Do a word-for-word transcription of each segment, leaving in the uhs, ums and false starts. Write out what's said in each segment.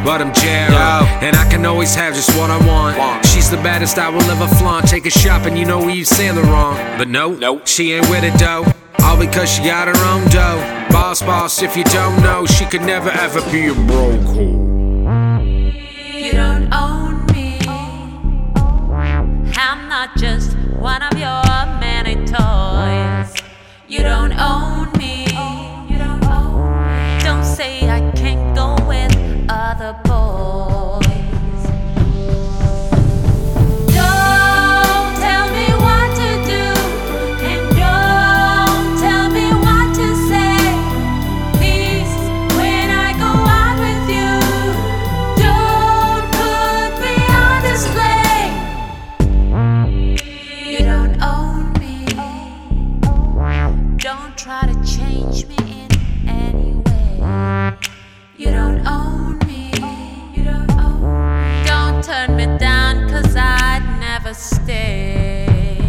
but I'm jailed. And I can always have just what I want. She's the baddest I will ever flaunt. Take her shopping, you know we saying the wrong. But no, nope, she ain't with it though. All because she got her own dough. Boss, boss, if you don't know, she could never ever be a broke hoe. You don't own me. I'm not just one of your many toys. You don't own me. You don't own me. Don't say I can't go with other boys. Don't tell me what to do, and don't tell me what to say. Please, when I go out with you, don't put me on display. You don't own me. Don't try to change me in any way. You don't own me. You don't own me. Don't turn me down, cause I'd never stay.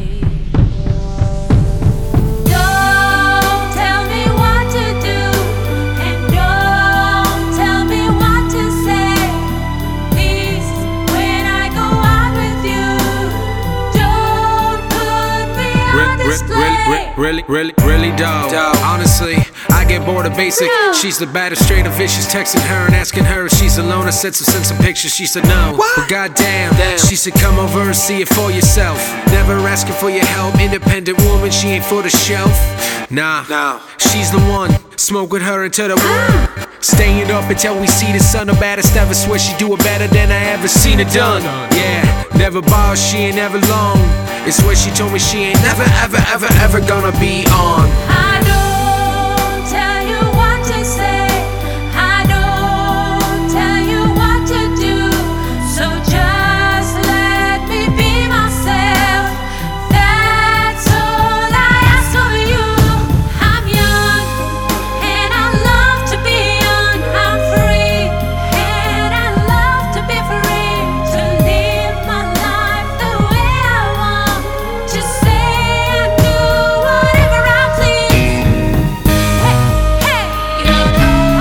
Don't tell me what to do, and don't tell me what to say. Please, when I go out with you, don't put me on display. Really, really, really dope. Honestly, I get bored of basic. She's the baddest, straight and vicious. Texting her and asking her if she's alone. I said, so send some pictures. She said no. But goddamn, she said come over and see it for yourself. Never asking for your help. Independent woman, she ain't for the shelf. Nah, nah, she's the one. Smoke with her until the womb. Staying up until we see the sun. The baddest ever. Swear she do it better than I ever seen it done. Yeah, never boss, she ain't never long. It's where she told me she ain't never, ever, ever, ever gonna be on. I don't tell you what to say. I don't tell you what to do. So just let me be myself. That's all I ask of you. I'm young and I love to be young. I'm free and I love to be free. To live my life the way I want. Just say and do whatever I please. Hey, hey, you don't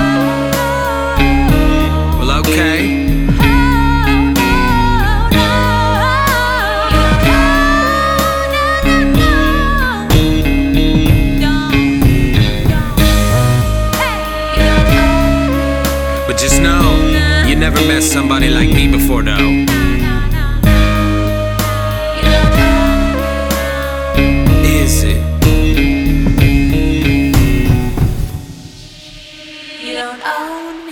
know. Well, okay. Oh, no, no. You don't know. No, no, no. Don't, don't. Hey, you don't know. But just know, you never met somebody like me before, though. No, no, no. You don't know. Is it? You don't own me.